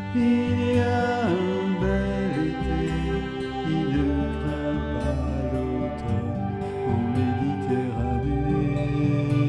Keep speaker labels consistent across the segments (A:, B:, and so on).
A: Il y a un bel été qui ne craint pas l'automne en Méditerranée.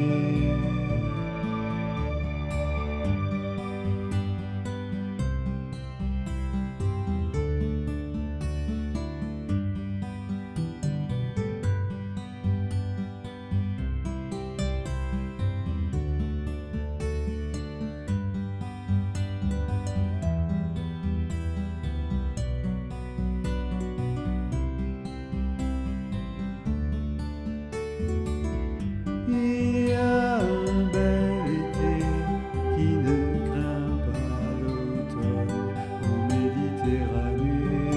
A: Il y a un bel été qui ne craint pas l'automne en Méditerranée.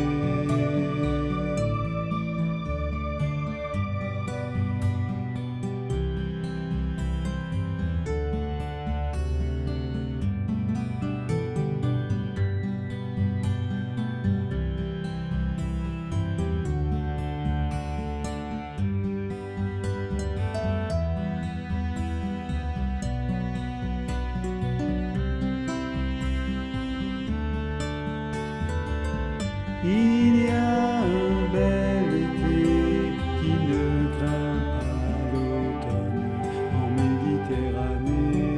A: Il y a un bel été qui ne craint pas l'automne en Méditerranée.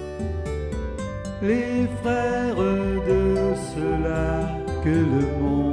A: Les frères de ceux-là que le monde